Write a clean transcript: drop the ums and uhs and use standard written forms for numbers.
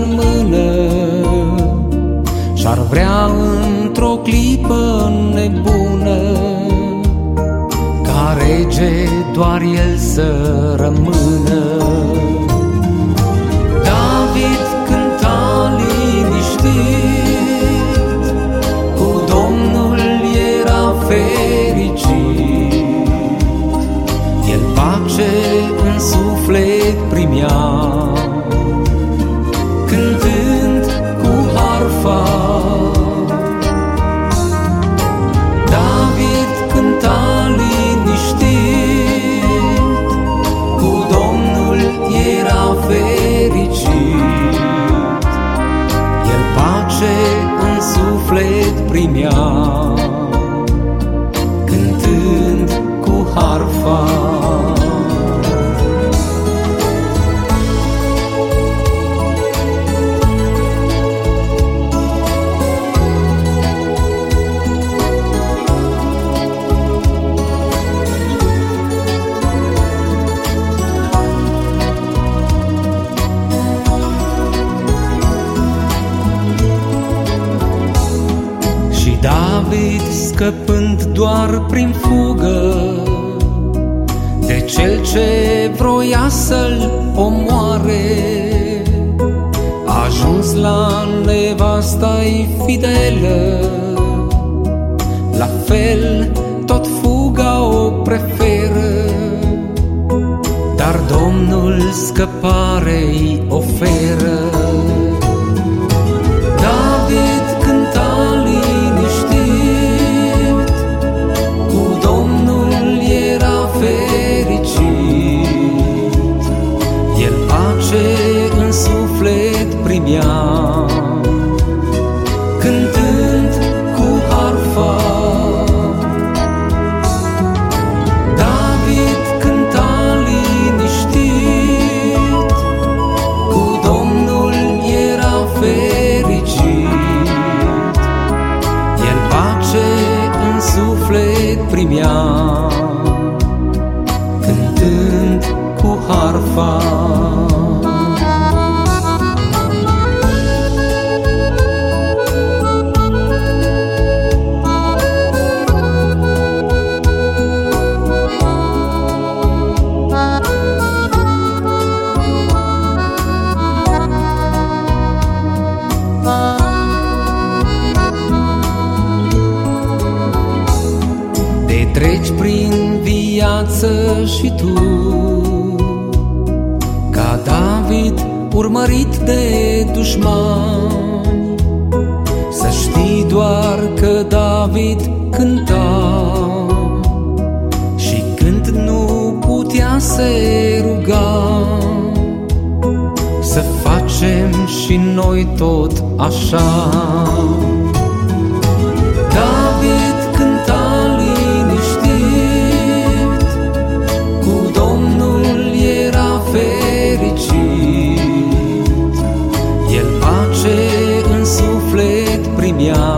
în mână și-ar vrea într-o clipă nebună ca rege doar el să rămână. David cânta liniștit, cu Domnul era fericit, el pace în suflet primea, cântând cu harfa. David cânta liniștit, cu Domnul era fericit, el pace în suflet primea, cântând cu harfa. David, scăpând doar prin fugă de cel ce vroia să-l omoare, a ajuns la nevasta-i fidelă. La fel tot fuga o preferă, dar Domnul scăpare-i oferă. David cânta liniștit, cu Domnul era fericit, el pace în suflet primea, cântând cu harfa. David cânta liniștit, cu Domnul era fericit, el pace în suflet primea, cântând cu harfa. Treci prin viață și tu, ca David urmărit de dușmani, să știi doar că David cânta și când nu putea se ruga, să facem și noi tot așa. David cânta liniștit, cu Domnul era fericit, el pace în suflet primea,